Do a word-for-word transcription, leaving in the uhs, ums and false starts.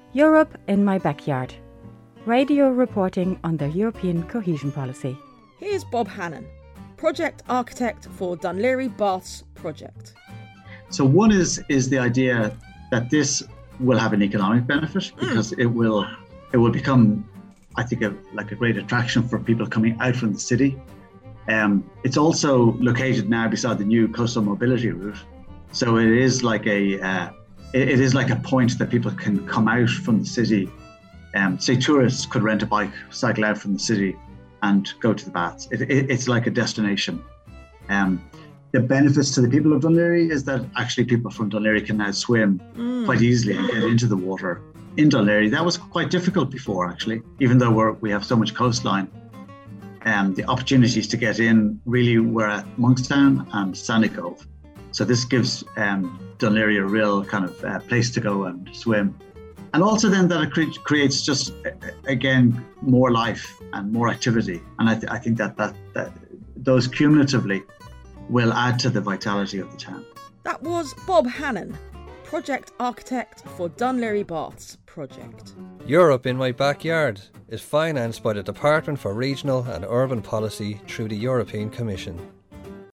Europe in my backyard. Radio reporting on the European cohesion policy. Here's Bob Hannon, project architect for Dún Laoghaire Baths project. So one is is the idea that this will have an economic benefit because mm. it will it will become, I think, a, like a great attraction for people coming out from the city. Um, it's also located now beside the new coastal mobility route, so it is like a uh, it, it is like a point that people can come out from the city. Um, say tourists could rent a bike, cycle out from the city, and go to the baths. It, it, it's like a destination. Um, the benefits to the people of Dún Laoghaire is that actually people from Dún Laoghaire can now swim mm. quite easily and get into the water in Dún Laoghaire. That was quite difficult before, actually, even though we're, we have so much coastline. Um, the opportunities to get in really were at Monkstown and Sandycove. So this gives um, Dún Laoghaire a real kind of uh, place to go and swim. And also then that it cre- creates just, again, more life and more activity. And I, th- I think that, that that those cumulatively will add to the vitality of the town. That was Bob Hannon, project architect for Dún Laoghaire Baths project. Europe in My Backyard is financed by the Department for Regional and Urban Policy through the European Commission.